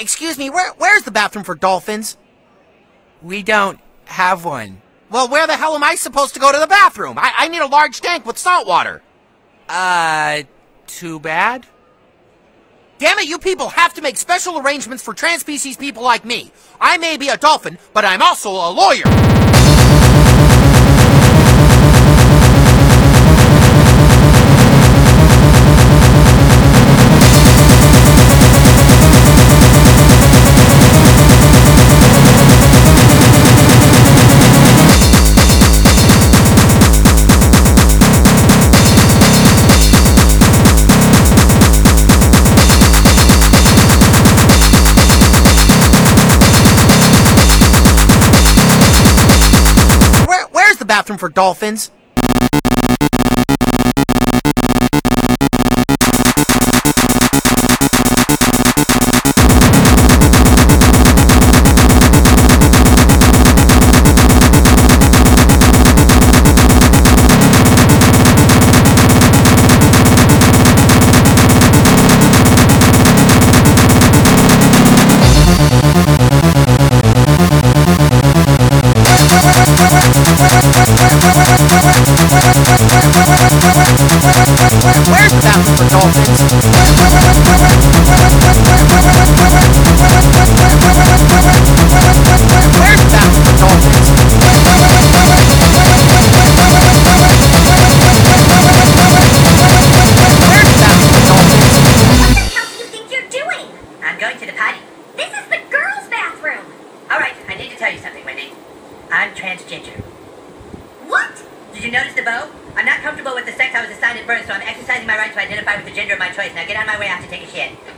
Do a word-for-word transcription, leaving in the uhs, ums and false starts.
excuse me, where, where's the bathroom for dolphins? We don't have one. Well, where the hell am I supposed to go to the bathroom? I, I need a large tank with salt water. Uh, too bad? Damn it, you people have to make special arrangements for trans-species people like me. I may be a dolphin, but I'm also a lawyer. Bathroom for dolphins. Where's the bathroom for dolphins? Where's the bathroom for dolphins? Where's the bathroom for dolphins? What the hell do you think you're doing? I'm going to the potty. This is the girls' bathroom. Alright, I need to tell you something, Wendy. I'm transgender. What? Did you notice the bow? I'm not comfortable with the sex I was assigned at birth, so I'm exercising my right to identify with the gender of my choice. Now get out of my way, I have to take a shit.